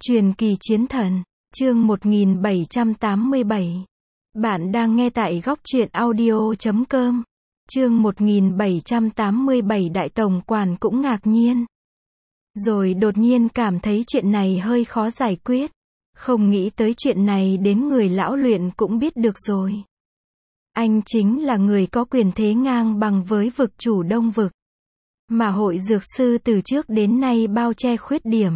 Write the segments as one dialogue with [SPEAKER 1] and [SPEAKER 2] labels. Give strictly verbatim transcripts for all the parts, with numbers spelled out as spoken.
[SPEAKER 1] Truyền kỳ chiến thần, chương một nghìn bảy trăm tám mươi bảy. Bạn đang nghe tại góc truyện audio chấm com. Chương một nghìn bảy trăm tám mươi bảy. Đại tổng quản cũng ngạc nhiên. Rồi đột nhiên cảm thấy chuyện này hơi khó giải quyết. Không nghĩ tới chuyện này đến người lão luyện cũng biết được rồi. Anh chính là người có quyền thế ngang bằng với vực chủ Đông Vực. Mà hội dược sư từ trước đến nay bao che khuyết điểm.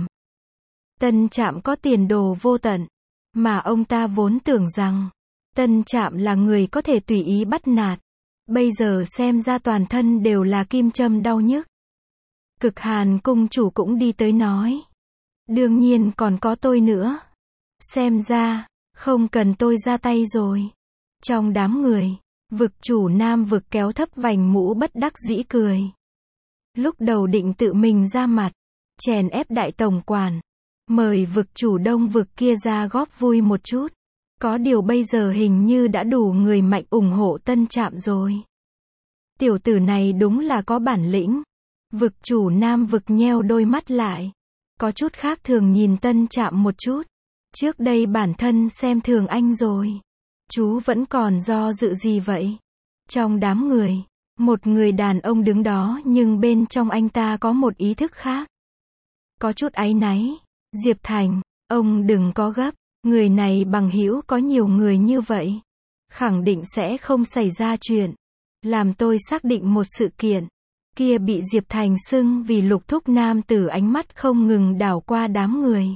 [SPEAKER 1] Tân Trạm có tiền đồ vô tận, mà ông ta vốn tưởng rằng Tân Trạm là người có thể tùy ý bắt nạt. Bây giờ xem ra toàn thân đều là kim châm đau nhức. Cực Hàn cung chủ cũng đi tới nói. Đương nhiên còn có tôi nữa. Xem ra, không cần tôi ra tay rồi. Trong đám người, vực chủ Nam Vực kéo thấp vành mũ bất đắc dĩ cười. Lúc đầu định tự mình ra mặt, chèn ép đại tổng quản. Mời vực chủ Đông Vực kia ra góp vui một chút. Có điều bây giờ hình như đã đủ người mạnh ủng hộ Tân Trạm rồi. Tiểu tử này đúng là có bản lĩnh. Vực chủ Nam Vực nheo đôi mắt lại. Có chút khác thường nhìn Tân Trạm một chút. Trước đây bản thân xem thường anh rồi. Chú vẫn còn do dự gì vậy? Trong đám người, một người đàn ông đứng đó nhưng bên trong anh ta có một ý thức khác. Có chút áy náy. Diệp Thành, ông đừng có gấp, người này bằng hữu có nhiều người như vậy. Khẳng định sẽ không xảy ra chuyện. Làm tôi xác định một sự kiện. Kia bị Diệp Thành xưng vì lục thúc nam tử, ánh mắt không ngừng đảo qua đám người.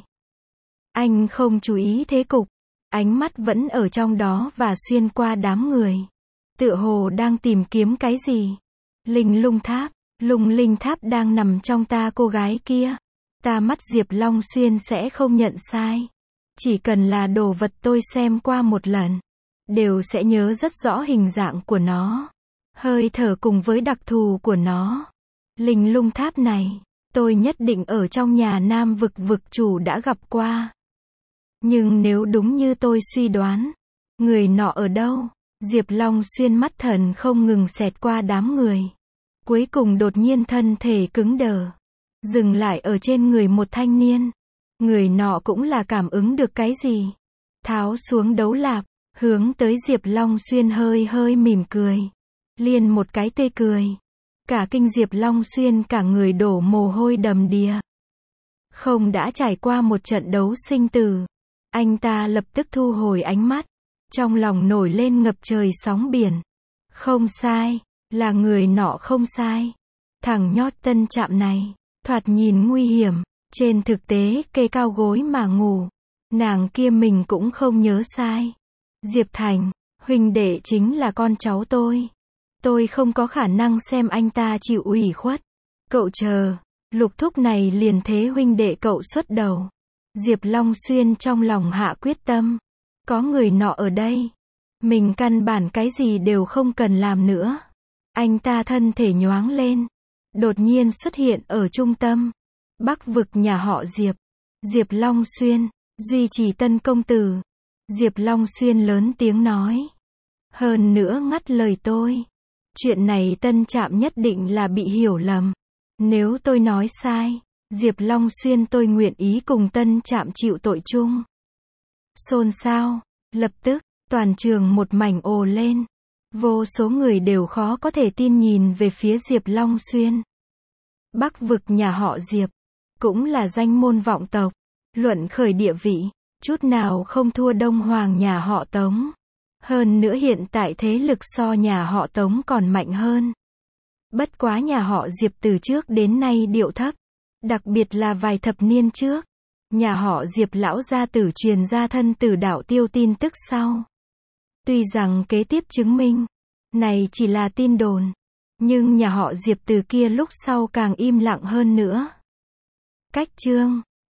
[SPEAKER 1] Anh không chú ý thế cục. Ánh mắt vẫn ở trong đó và xuyên qua đám người. Tựa hồ đang tìm kiếm cái gì. Linh lung tháp, lung linh tháp đang nằm trong ta cô gái kia. Ta mắt Diệp Long Xuyên sẽ không nhận sai. Chỉ cần là đồ vật tôi xem qua một lần, đều sẽ nhớ rất rõ hình dạng của nó, hơi thở cùng với đặc thù của nó. Linh lung tháp này, tôi nhất định ở trong nhà Nam Vực vực chủ đã gặp qua. Nhưng nếu đúng như tôi suy đoán, người nọ ở đâu? Diệp Long Xuyên mắt thần không ngừng xẹt qua đám người. Cuối cùng đột nhiên thân thể cứng đờ. Dừng lại ở trên người một thanh niên. Người nọ cũng là cảm ứng được cái gì. Tháo xuống đấu lạp, hướng tới Diệp Long Xuyên hơi hơi mỉm cười. Liền một cái tê cười. Cả kinh Diệp Long Xuyên cả người đổ mồ hôi đầm đìa. Không đã trải qua một trận đấu sinh tử. Anh ta lập tức thu hồi ánh mắt. Trong lòng nổi lên ngập trời sóng biển. Không sai, là người nọ không sai. Thằng nhót Tân Trạm này. Thoạt nhìn nguy hiểm, trên thực tế kê cao gối mà ngủ. Nàng kia mình cũng không nhớ sai. Diệp Thành, huynh đệ chính là con cháu tôi. Tôi không có khả năng xem anh ta chịu ủy khuất. Cậu chờ, lục thúc này liền thế huynh đệ cậu xuất đầu. Diệp Long Xuyên trong lòng hạ quyết tâm. Có người nọ ở đây. Mình căn bản cái gì đều không cần làm nữa. Anh ta thân thể nhoáng lên. Đột nhiên xuất hiện ở trung tâm. Bắc vực nhà họ Diệp. Diệp Long Xuyên, duy trì Tân công tử. Diệp Long Xuyên lớn tiếng nói. Hơn nữa ngắt lời tôi. Chuyện này Tân Trạm nhất định là bị hiểu lầm. Nếu tôi nói sai, Diệp Long Xuyên tôi nguyện ý cùng Tân Trạm chịu tội chung. Xôn xao, lập tức, toàn trường một mảnh ồ lên. Vô số người đều khó có thể tin nhìn về phía Diệp Long Xuyên. Bắc vực nhà họ Diệp, cũng là danh môn vọng tộc, luận khởi địa vị, chút nào không thua Đông Hoàng nhà họ Tống. Hơn nữa hiện tại thế lực so nhà họ Tống còn mạnh hơn. Bất quá nhà họ Diệp từ trước đến nay điệu thấp, đặc biệt là vài thập niên trước. Nhà họ Diệp lão gia tử truyền ra thân tử đạo tiêu tin tức sau. Tuy rằng kế tiếp chứng minh, này chỉ là tin đồn. Nhưng nhà họ Diệp từ kia lúc sau càng im lặng hơn nữa. Cách chương